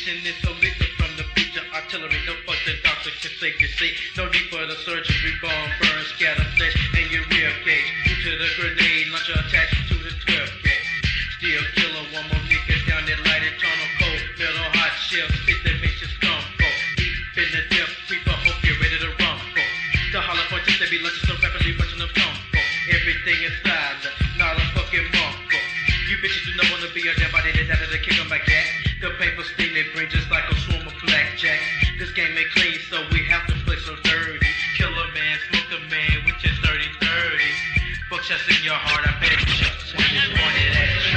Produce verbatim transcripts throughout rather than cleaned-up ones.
Radiation is so lethal from the future artillery. No fuck the doctor can save your seat. No need for the surgery. Bomb, burn, scatter flesh and your rear cage. Due to the grenade launcher attached to the twelve gauge. Still killer, one more nigga down that lighted tunnel. Cold, metal, hot shells, spit that makes you scum for. Deep in the depth, creeper, hope you're ready to run for. The hollow point just to be lunching so rapidly watching them come for. Everything is silent, not a fucking monk for. You bitches do not want to be a dead body, they die to kick on my cat. The paper sting they bring just like a swarm of blackjack. This game ain't clean, so we have to play so dirty. Killer man, smoke the man with your thirty thirty. Fuck shots in your heart, I bet you just wanted at you.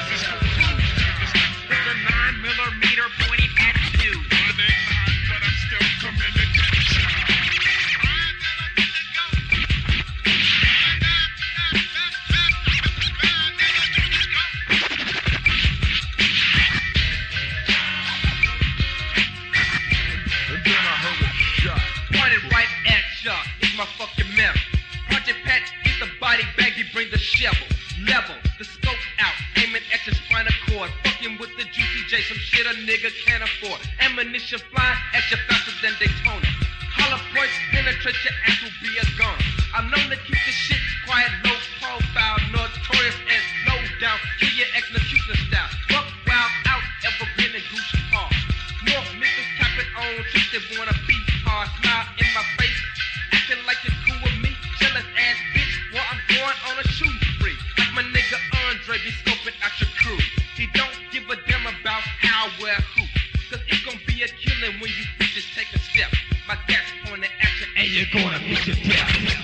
With a nine millimeter pointing at you. Running hot, but I'm still coming to get you. My fucking metal. Project Patch get the body bag, he bring the shovel. Level, the scope out, aiming at your spinal cord. Fucking with the Juicy J, some shit a nigga can't afford. Ammunition flying at you faster than Daytona. Hollow points penetrate your ass will be a gun. I'm known to keep the shit quiet, low profile, notorious and low down. Kill your execution style. Fuck wild out, ever been in Goose Park. North niggas tapping on tricks they wanna be hard. Smile in my face. Like you're cool with me, jealous ass bitch, while I'm going on a shooting spree. Like my nigga Andre be scoping out your crew. He don't give a damn about how, where, who. Cause it's gonna be a killing when you bitches take a step. My gas on the action and you're gonna miss your death.